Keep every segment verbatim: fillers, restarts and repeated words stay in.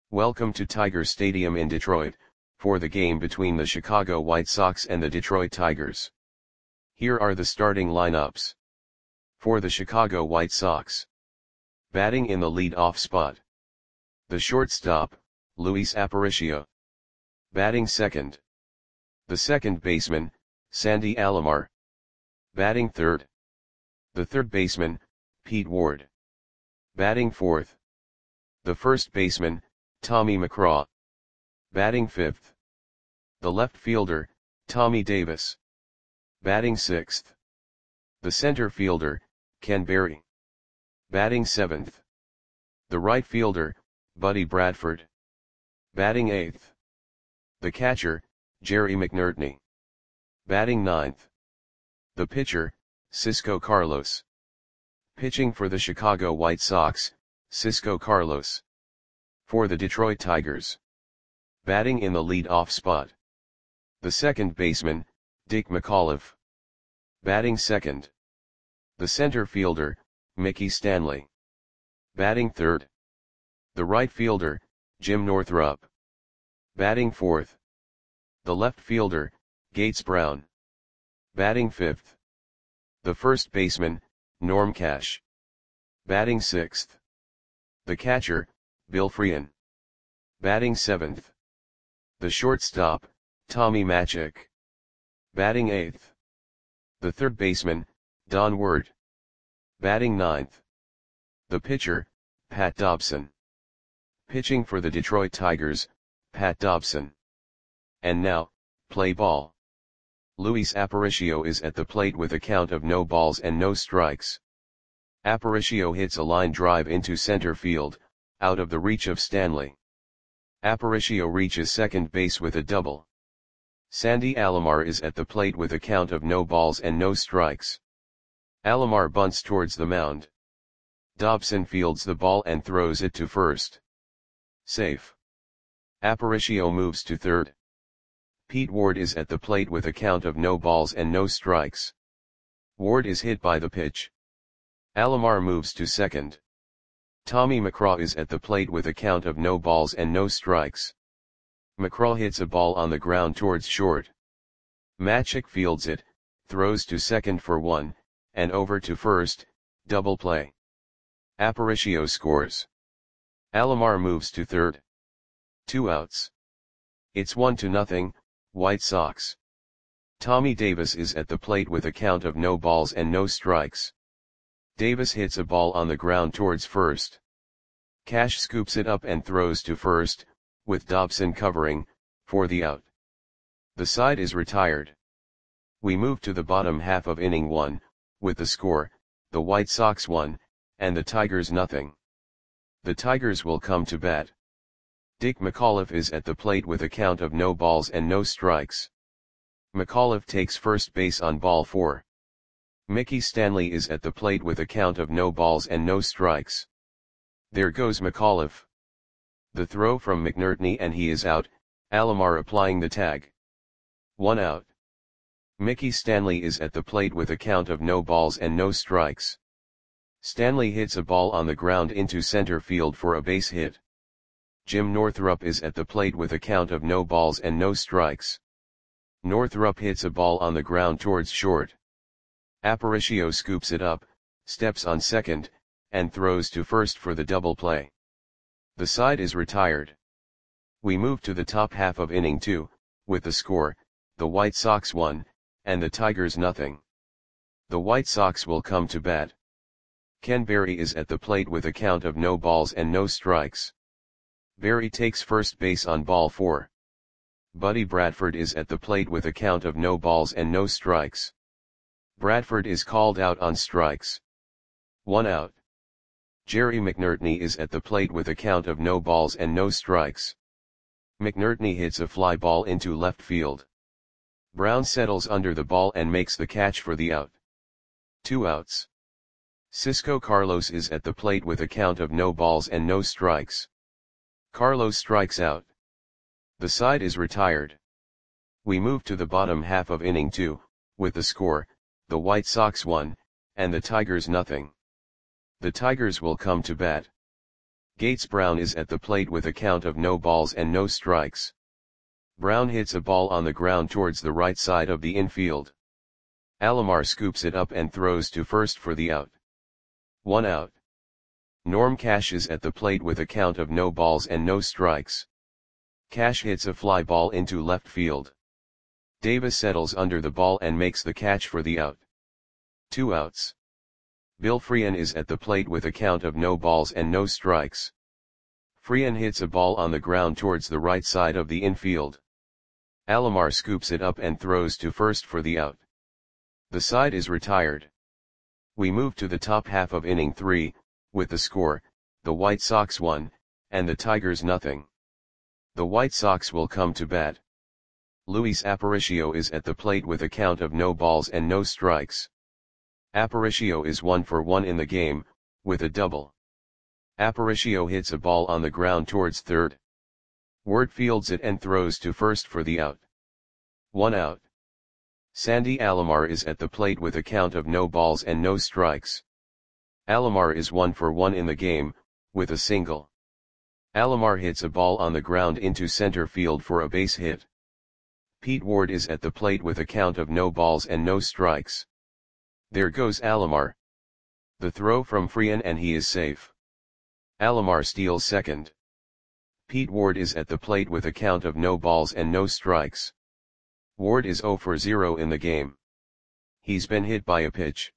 Welcome to Tiger Stadium in Detroit, for the game between the Chicago White Sox and the Detroit Tigers. Here are the starting lineups. For the Chicago White Sox. Batting in the lead-off spot. The shortstop, Luis Aparicio. Batting second. The second baseman, Sandy Alomar. Batting third. The third baseman, Pete Ward. Batting fourth. The first baseman, Tommy McCraw. Batting fifth. The left fielder, Tommy Davis. Batting sixth. The center fielder, Ken Berry. Batting seventh. The right fielder, Buddy Bradford. Batting eighth. The catcher, Jerry McNertney. Batting ninth. The pitcher, Cisco Carlos. Pitching for the Chicago White Sox, Cisco Carlos. For the Detroit Tigers. Batting in the lead-off spot. The second baseman, Dick McAuliffe. Batting second. The center fielder, Mickey Stanley. Batting third. The right fielder, Jim Northrup. Batting fourth. The left fielder, Gates Brown. Batting fifth. The first baseman, Norm Cash. Batting sixth. The catcher, Bill Freehan. Batting seventh. The shortstop, Tommy Machick. Batting eighth. The third baseman, Don Ward. Batting ninth. The pitcher, Pat Dobson. Pitching for the Detroit Tigers, Pat Dobson. And now, play ball. Luis Aparicio is at the plate with a count of no balls and no strikes. Aparicio hits a line drive into center field, out of the reach of Stanley. Aparicio reaches second base with a double. Sandy Alomar is at the plate with a count of no balls and no strikes. Alomar bunts towards the mound. Dobson fields the ball and throws it to first. Safe. Aparicio moves to third. Pete Ward is at the plate with a count of no balls and no strikes. Ward is hit by the pitch. Alomar moves to second. Tommy McCraw is at the plate with a count of no balls and no strikes. McCraw hits a ball on the ground towards short. Machick fields it, throws to second for one, and over to first, double play. Aparicio scores. Alomar moves to third. Two outs. It's one to nothing, White Sox. Tommy Davis is at the plate with a count of no balls and no strikes. Davis hits a ball on the ground towards first. Cash scoops it up and throws to first, with Dobson covering, for the out. The side is retired. We move to the bottom half of inning one, with the score, the White Sox one, and the Tigers nothing. The Tigers will come to bat. Dick McAuliffe is at the plate with a count of no balls and no strikes. McAuliffe takes first base on ball four. Mickey Stanley is at the plate with a count of no balls and no strikes. There goes McAuliffe. The throw from McNertney and he is out, Alomar applying the tag. One out. Mickey Stanley is at the plate with a count of no balls and no strikes. Stanley hits a ball on the ground into center field for a base hit. Jim Northrup is at the plate with a count of no balls and no strikes. Northrup hits a ball on the ground towards short. Aparicio scoops it up, steps on second, and throws to first for the double play. The side is retired. We move to the top half of inning two, with the score, the White Sox one, and the Tigers nothing. The White Sox will come to bat. Ken Berry is at the plate with a count of no balls and no strikes. Berry takes first base on ball four. Buddy Bradford is at the plate with a count of no balls and no strikes. Bradford is called out on strikes. One out. Jerry McNertney is at the plate with a count of no balls and no strikes. McNertney hits a fly ball into left field. Brown settles under the ball and makes the catch for the out. Two outs. Cisco Carlos is at the plate with a count of no balls and no strikes. Carlos strikes out. The side is retired. We move to the bottom half of inning two, with the score, the White Sox one, and the Tigers nothing. The Tigers will come to bat. Gates Brown is at the plate with a count of no balls and no strikes. Brown hits a ball on the ground towards the right side of the infield. Alomar scoops it up and throws to first for the out. One out. Norm Cash is at the plate with a count of no balls and no strikes. Cash hits a fly ball into left field. Davis settles under the ball and makes the catch for the out. Two outs. Bill Freehan is at the plate with a count of no balls and no strikes. Freehan hits a ball on the ground towards the right side of the infield. Alomar scoops it up and throws to first for the out. The side is retired. We move to the top half of inning three, with the score, the White Sox one, and the Tigers nothing. The White Sox will come to bat. Luis Aparicio is at the plate with a count of no balls and no strikes. Aparicio is one for one in the game, with a double. Aparicio hits a ball on the ground towards third. Ward fields it and throws to first for the out. One out. Sandy Alomar is at the plate with a count of no balls and no strikes. Alomar is one for one in the game, with a single. Alomar hits a ball on the ground into center field for a base hit. Pete Ward is at the plate with a count of no balls and no strikes. There goes Alomar. The throw from Freehan and he is safe. Alomar steals second. Pete Ward is at the plate with a count of no balls and no strikes. Ward is zero for zero in the game. He's been hit by a pitch.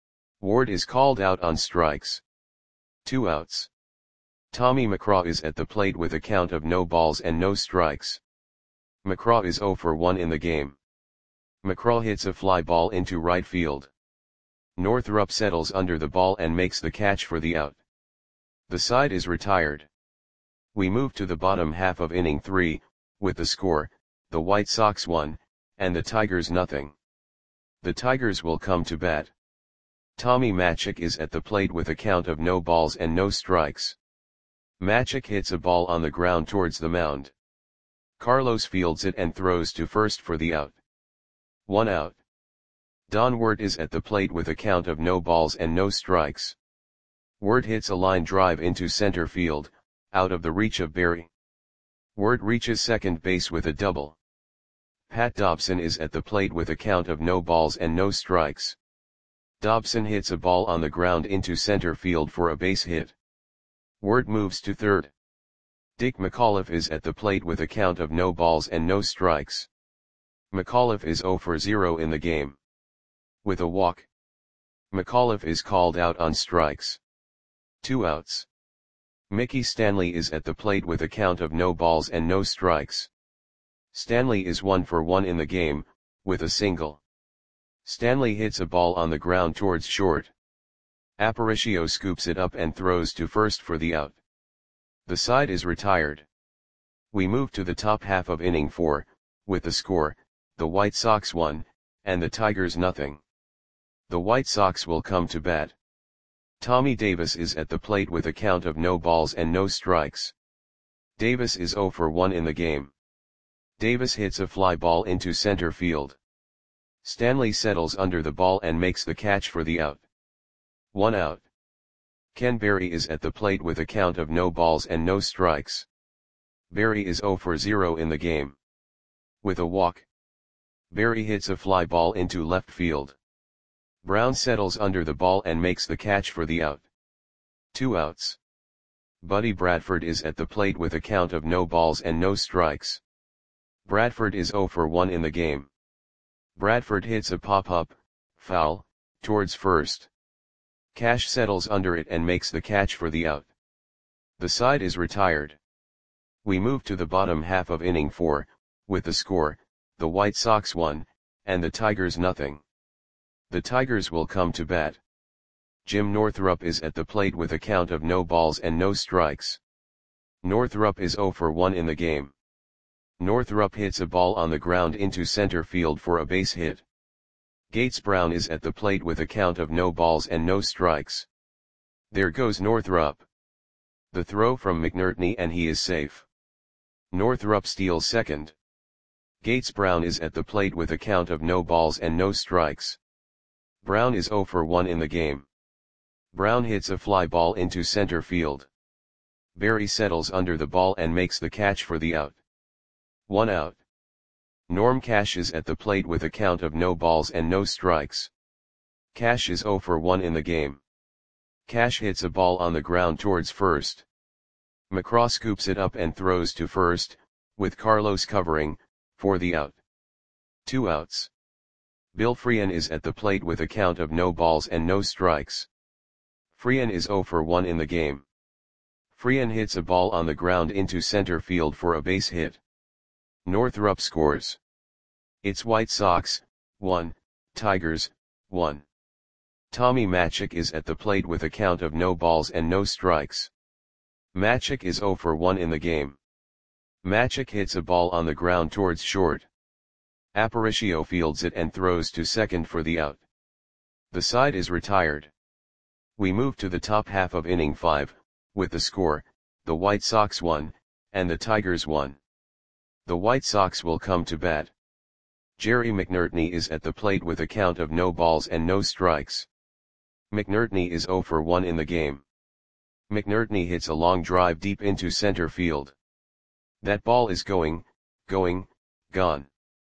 Ward is called out on strikes. Two outs. Tommy McCraw is at the plate with a count of no balls and no strikes. McCraw is zero for one in the game. McCraw hits a fly ball into right field. Northrup settles under the ball and makes the catch for the out. The side is retired. We move to the bottom half of inning three, with the score, the White Sox one, and the Tigers nothing. The Tigers will come to bat. Tommy Matzek is at the plate with a count of no balls and no strikes. Matzek hits a ball on the ground towards the mound. Carlos fields it and throws to first for the out. One out. Don Wert is at the plate with a count of no balls and no strikes. Wert hits a line drive into center field, out of the reach of Berry. Wert reaches second base with a double. Pat Dobson is at the plate with a count of no balls and no strikes. Dobson hits a ball on the ground into center field for a base hit. Wert moves to third. Dick McAuliffe is at the plate with a count of no balls and no strikes. McAuliffe is zero for zero in the game. With a walk. McAuliffe is called out on strikes. Two outs. Mickey Stanley is at the plate with a count of no balls and no strikes. Stanley is one for one in the game, with a single. Stanley hits a ball on the ground towards short. Aparicio scoops it up and throws to first for the out. The side is retired. We move to the top half of inning four, with the score, the White Sox one, and the Tigers nothing. The White Sox will come to bat. Tommy Davis is at the plate with a count of no balls and no strikes. Davis is zero for one in the game. Davis hits a fly ball into center field. Stanley settles under the ball and makes the catch for the out. One out. Ken Berry is at the plate with a count of no balls and no strikes. Berry is zero for zero in the game. With a walk. Berry hits a fly ball into left field. Brown settles under the ball and makes the catch for the out. Two outs. Buddy Bradford is at the plate with a count of no balls and no strikes. Bradford is zero for one in the game. Bradford hits a pop-up, foul, towards first. Cash settles under it and makes the catch for the out. The side is retired. We move to the bottom half of inning four, with the score, the White Sox one, and the Tigers nothing. The Tigers will come to bat. Jim Northrup is at the plate with a count of no balls and no strikes. Northrup is zero for one in the game. Northrup hits a ball on the ground into center field for a base hit. Gates Brown is at the plate with a count of no balls and no strikes. There goes Northrup. The throw from McNertney and he is safe. Northrup steals second. Gates Brown is at the plate with a count of no balls and no strikes. Brown is zero for one in the game. Brown hits a fly ball into center field. Barry settles under the ball and makes the catch for the out. One out. Norm Cash is at the plate with a count of no balls and no strikes. Cash is zero for one in the game. Cash hits a ball on the ground towards first. McCraw scoops it up and throws to first, with Carlos covering, for the out. Two outs. Bill Freehan is at the plate with a count of no balls and no strikes. Freehan is zero for one in the game. Freehan hits a ball on the ground into center field for a base hit. Northrup scores. It's White Sox, one, Tigers, one. Tommy Matzek is at the plate with a count of no balls and no strikes. Matzek is zero for one in the game. Matzek hits a ball on the ground towards short. Aparicio fields it and throws to second for the out. The side is retired. We move to the top half of inning five, with the score, the White Sox won, and the Tigers won. The White Sox will come to bat. Jerry McNertney is at the plate with a count of no balls and no strikes. McNertney is zero for one in the game. McNertney hits a long drive deep into center field. That ball is going, going, gone.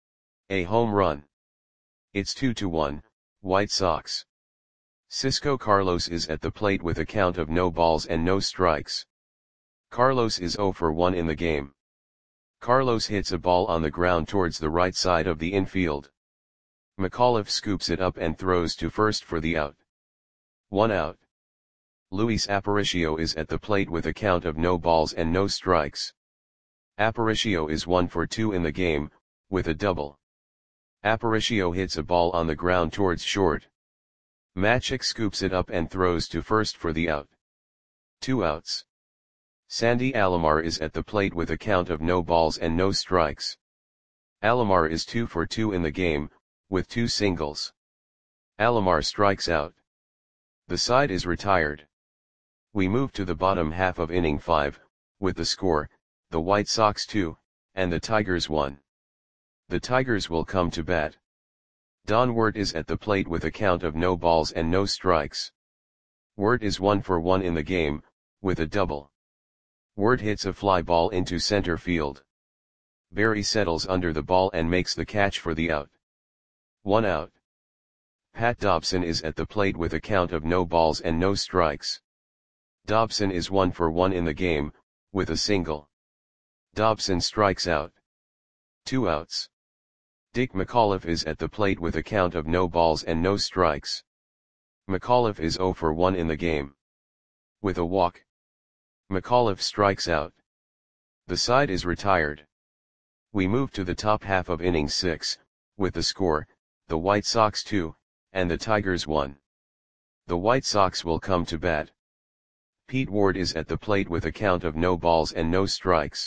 A home run. It's two to one, White Sox. Cisco Carlos is at the plate with a count of no balls and no strikes. Carlos is zero for one in the game. Carlos hits a ball on the ground towards the right side of the infield. McAuliffe scoops it up and throws to first for the out. One out. Luis Aparicio is at the plate with a count of no balls and no strikes. Aparicio is one for two in the game, with a double. Aparicio hits a ball on the ground towards short. Matzek scoops it up and throws to first for the out. Two outs. Sandy Alomar is at the plate with a count of no balls and no strikes. Alomar is two for two in the game, with two singles. Alomar strikes out. The side is retired. We move to the bottom half of inning five, with the score, the White Sox two, and the Tigers one. The Tigers will come to bat. Don Wirt is at the plate with a count of no balls and no strikes. Wirt is one for one in the game, with a double. Wirt hits a fly ball into center field. Barry settles under the ball and makes the catch for the out. One out. Pat Dobson is at the plate with a count of no balls and no strikes. Dobson is one for one in the game, with a single. Dobson strikes out. Two outs. Dick McAuliffe is at the plate with a count of no balls and no strikes. McAuliffe is zero for one in the game. With a walk. McAuliffe strikes out. The side is retired. We move to the top half of inning six, with the score, the White Sox two, and the Tigers one. The White Sox will come to bat. Pete Ward is at the plate with a count of no balls and no strikes.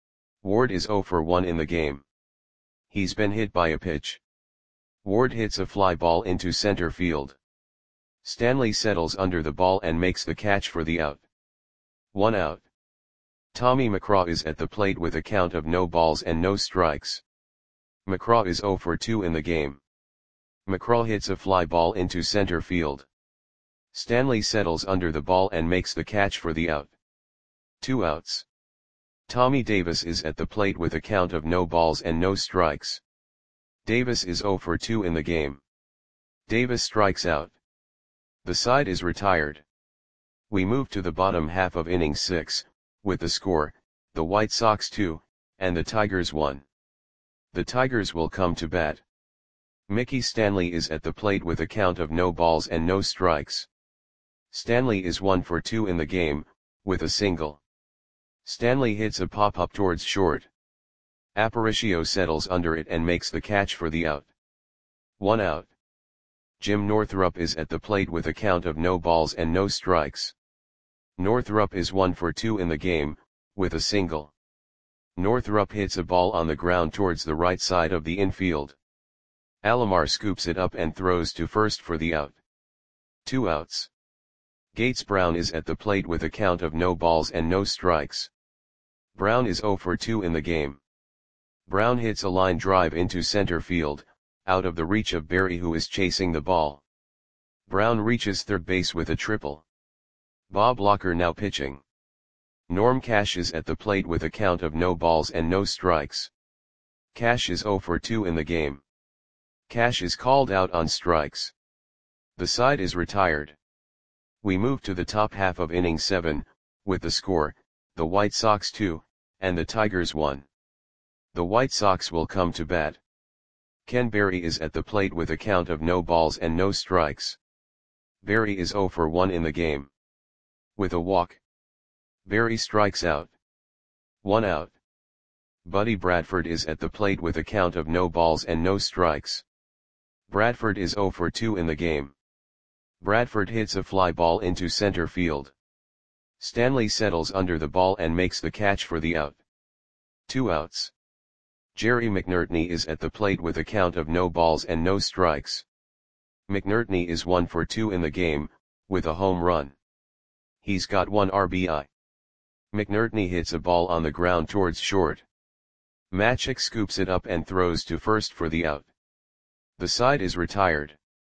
Ward is zero for one in the game. He's been hit by a pitch. Ward hits a fly ball into center field. Stanley settles under the ball and makes the catch for the out. One out. Tommy McCraw is at the plate with a count of no balls and no strikes. McCraw is zero for two in the game. McCraw hits a fly ball into center field. Stanley settles under the ball and makes the catch for the out. Two outs. Tommy Davis is at the plate with a count of no balls and no strikes. Davis is zero for two in the game. Davis strikes out. The side is retired. We move to the bottom half of inning six, with the score, the White Sox two, and the Tigers one. The Tigers will come to bat. Mickey Stanley is at the plate with a count of no balls and no strikes. Stanley is one for two in the game, with a single. Stanley hits a pop-up towards short. Aparicio settles under it and makes the catch for the out. One out. Jim Northrup is at the plate with a count of no balls and no strikes. Northrup is one for two in the game, with a single. Northrup hits a ball on the ground towards the right side of the infield. Alomar scoops it up and throws to first for the out. Two outs. Gates Brown is at the plate with a count of no balls and no strikes. Brown is zero for two in the game. Brown hits a line drive into center field, out of the reach of Barry, who is chasing the ball. Brown reaches third base with a triple. Bob Locker now pitching. Norm Cash is at the plate with a count of no balls and no strikes. Cash is zero for two in the game. Cash is called out on strikes. The side is retired. We move to the top half of inning seven, with the score, the White Sox two, and the Tigers one. The White Sox will come to bat. Ken Berry is at the plate with a count of no balls and no strikes. Berry is zero for one in the game. With a walk, Berry strikes out. One out. Buddy Bradford is at the plate with a count of no balls and no strikes. Bradford is zero for two in the game. Bradford hits a fly ball into center field. Stanley settles under the ball and makes the catch for the out. Two outs. Jerry McNertney is at the plate with a count of no balls and no strikes. McNertney is one for two in the game, with a home run. He's got one R B I. McNertney hits a ball on the ground towards short. Matchik scoops it up and throws to first for the out. The side is retired.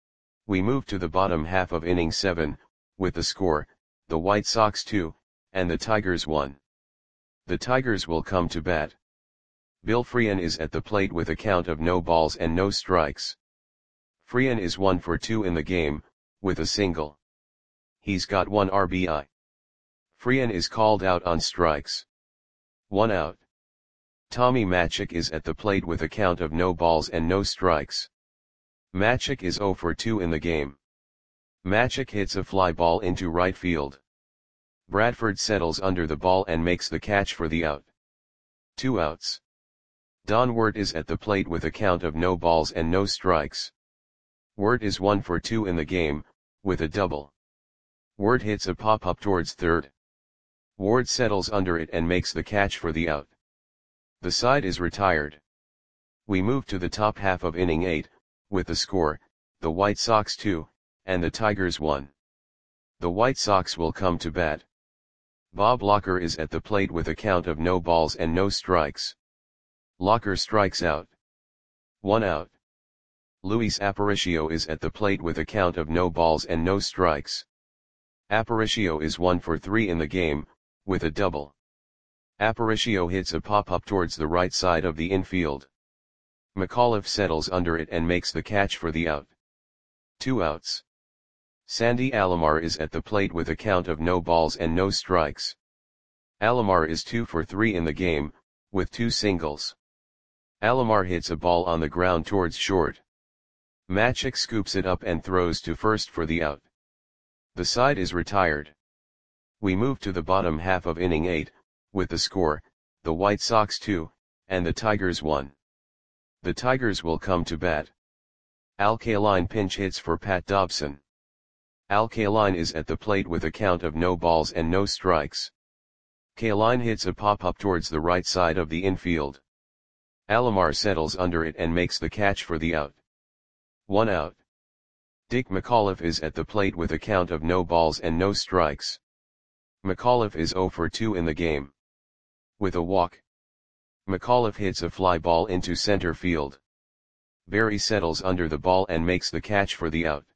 We move to the bottom half of inning seven, with the score, the White Sox two, and the Tigers one. The Tigers will come to bat. Bill Freehan is at the plate with a count of no balls and no strikes. Freehan is one for two in the game, with a single. He's got one R B I. Freehan is called out on strikes. One out. Tommy Matchik is at the plate with a count of no balls and no strikes. Matchik is zero for two in the game. Matchik hits a fly ball into right field. Bradford settles under the ball and makes the catch for the out. Two outs. Don Wirt is at the plate with a count of no balls and no strikes. Wirt is one for two in the game, with a double. Wirt hits a pop-up towards third. Ward settles under it and makes the catch for the out. The side is retired. We move to the top half of inning eight, with the score, the White Sox two, and the Tigers one. The White Sox will come to bat. Bob Locker is at the plate with a count of no balls and no strikes. Locker strikes out. One out. Luis Aparicio is at the plate with a count of no balls and no strikes. Aparicio is one for three in the game, with a double. Aparicio hits a pop-up towards the right side of the infield. McAuliffe settles under it and makes the catch for the out. Two outs. Sandy Alomar is at the plate with a count of no balls and no strikes. Alomar is two for three in the game, with two singles. Alomar hits a ball on the ground towards short. Matchik scoops it up and throws to first for the out. The side is retired. We move to the bottom half of inning eight, with the score, the White Sox two, and the Tigers one. The Tigers will come to bat. Al Kaline pinch hits for Pat Dobson. Al Kaline is at the plate with a count of no balls and no strikes. Kaline hits a pop-up towards the right side of the infield. Alomar settles under it and makes the catch for the out. One out. Dick McAuliffe is at the plate with a count of no balls and no strikes. McAuliffe is zero for two in the game. With a walk, McAuliffe hits a fly ball into center field. Berry settles under the ball and makes the catch for the out.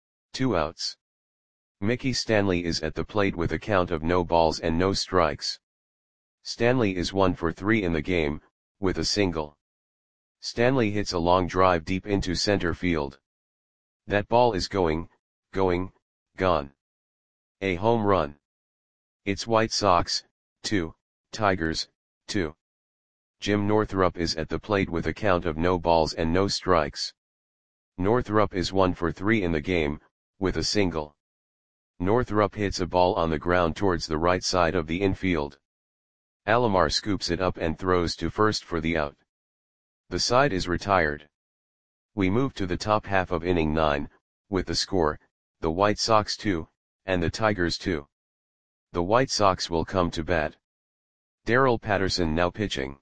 Two outs. Mickey Stanley is at the plate with a count of no balls and no strikes. Stanley is one for three in the game, with a single. Stanley hits a long drive deep into center field. That ball is going, going, gone. A home run. It's White Sox, two, Tigers, two. Jim Northrup is at the plate with a count of no balls and no strikes. Northrup is one for three in the game, with a single. Northrup hits a ball on the ground towards the right side of the infield. Alomar scoops it up and throws to first for the out. The side is retired. We move to the top half of inning nine, with the score, the White Sox two, and the Tigers two. The White Sox will come to bat. Darrell Patterson now pitching.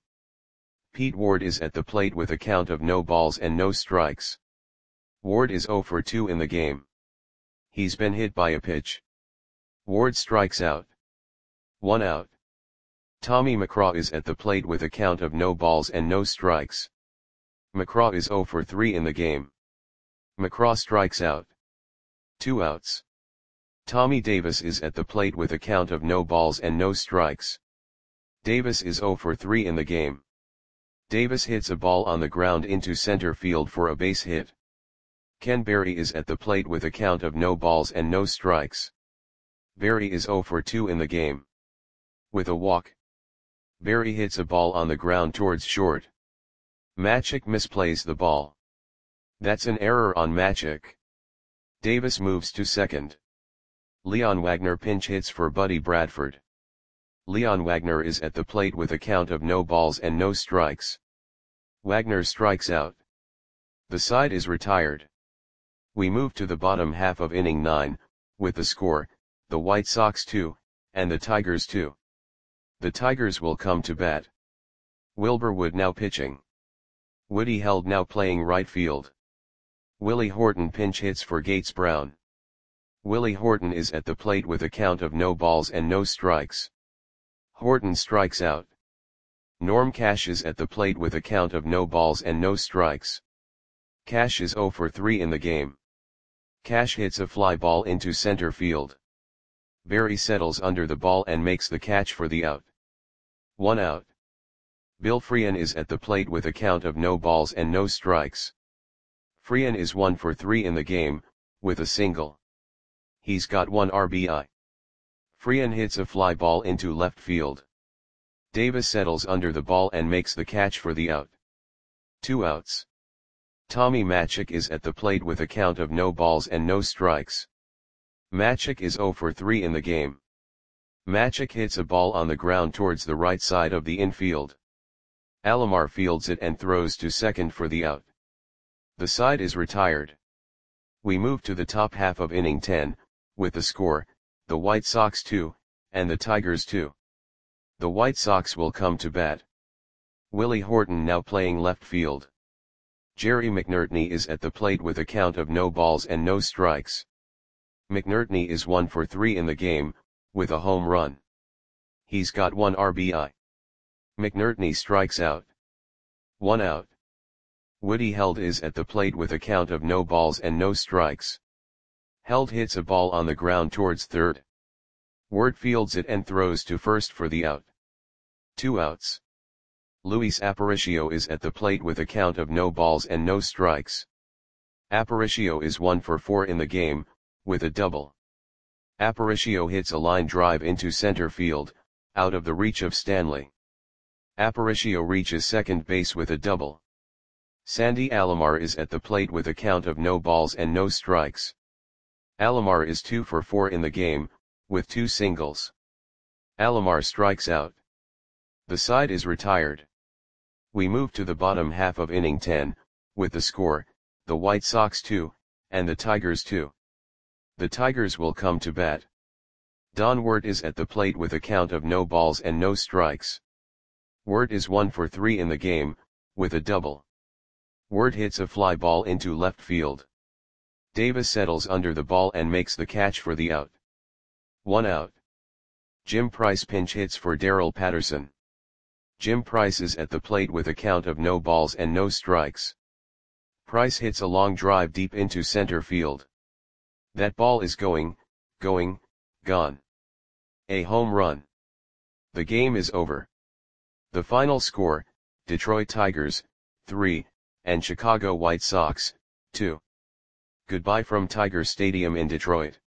Pete Ward is at the plate with a count of no balls and no strikes. Ward is zero for two in the game. He's been hit by a pitch. Ward strikes out. One out. Tommy McCraw is at the plate with a count of no balls and no strikes. McCraw is zero for three in the game. McCraw strikes out. Two outs. Tommy Davis is at the plate with a count of no balls and no strikes. Davis is zero for three in the game. Davis hits a ball on the ground into center field for a base hit. Ken Berry is at the plate with a count of no balls and no strikes. Berry is zero for two in the game. With a walk, Berry hits a ball on the ground towards short. Machick misplays the ball. That's an error on Machick. Davis moves to second. Leon Wagner pinch hits for Buddy Bradford. Leon Wagner is at the plate with a count of no balls and no strikes. Wagner strikes out. The side is retired. We move to the bottom half of inning nine, with the score, the White Sox two, and the Tigers two. The Tigers will come to bat. Wilbur Wood now pitching. Woody Held now playing right field. Willie Horton pinch hits for Gates Brown. Willie Horton is at the plate with a count of no balls and no strikes. Horton strikes out. Norm Cash is at the plate with a count of no balls and no strikes. Cash is zero for three in the game. Cash hits a fly ball into center field. Berry settles under the ball and makes the catch for the out. One out. Bill Freehan is at the plate with a count of no balls and no strikes. Freehan is one for three in the game, with a single. He's got one R B I. Freehan hits a fly ball into left field. Davis settles under the ball and makes the catch for the out. Two outs. Tommy Machick is at the plate with a count of no balls and no strikes. Machick is zero for three in the game. Machick hits a ball on the ground towards the right side of the infield. Alomar fields it and throws to second for the out. The side is retired. We move to the top half of inning ten, with the score, the White Sox two, and the Tigers two. The White Sox will come to bat. Willie Horton now playing left field. Jerry McNertney is at the plate with a count of no balls and no strikes. McNertney is one for three in the game, with a home run. He's got one R B I. McNertney strikes out. One out. Woody Held is at the plate with a count of no balls and no strikes. Held hits a ball on the ground towards third. Ward fields it and throws to first for the out. Two outs. Luis Aparicio is at the plate with a count of no balls and no strikes. Aparicio is one for four in the game, with a double. Aparicio hits a line drive into center field, out of the reach of Stanley. Aparicio reaches second base with a double. Sandy Alomar is at the plate with a count of no balls and no strikes. Alomar is two for four in the game, with two singles. Alomar strikes out. The side is retired. We move to the bottom half of inning ten, with the score, the White Sox two, and the Tigers two. The Tigers will come to bat. Don Wirt is at the plate with a count of no balls and no strikes. Wirt is one for three in the game, with a double. Wirt hits a fly ball into left field. Davis settles under the ball and makes the catch for the out. One out. Jim Price pinch hits for Darrell Patterson. Jim Price is at the plate with a count of no balls and no strikes. Price hits a long drive deep into center field. That ball is going, going, gone. A home run. The game is over. The final score, Detroit Tigers, three, and Chicago White Sox, two. Goodbye from Tiger Stadium in Detroit.